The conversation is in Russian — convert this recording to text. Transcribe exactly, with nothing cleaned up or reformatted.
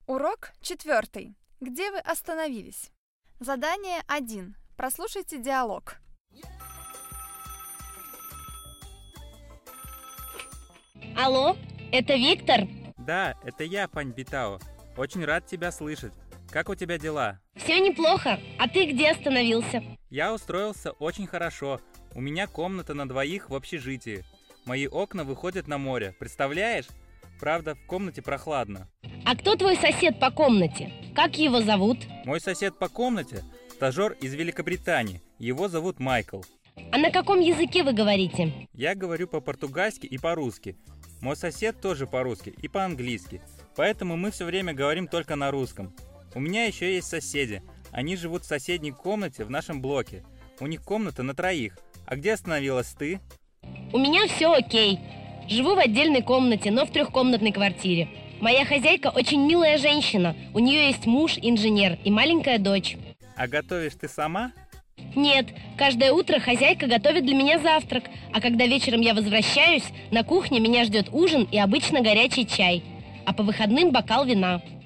Урок четвертый. Где вы остановились? Задание один. Прослушайте диалог. Алло, это Виктор? Да, это я, Пань Битао. Очень рад тебя слышать. Как у тебя дела? Все неплохо. А ты где остановился? Я устроился очень хорошо. У меня комната на двоих в общежитии. Мои окна выходят на море. Представляешь? Правда, в комнате прохладно. А кто твой сосед по комнате? Как его зовут? Мой сосед по комнате – стажер из Великобритании. Его зовут Майкл. А на каком языке вы говорите? Я говорю по-португальски и по-русски. Мой сосед тоже по-русски и по-английски. Поэтому мы все время говорим только на русском. У меня еще есть соседи. Они живут в соседней комнате в нашем блоке. У них комната на троих. А где остановилась ты? У меня все окей. Живу в отдельной комнате, но в трехкомнатной квартире. Моя хозяйка очень милая женщина. У нее есть муж, инженер и маленькая дочь. А готовишь ты сама? Нет, каждое утро хозяйка готовит для меня завтрак, а когда вечером я возвращаюсь, на кухне меня ждет ужин и обычно горячий чай, а по выходным бокал вина.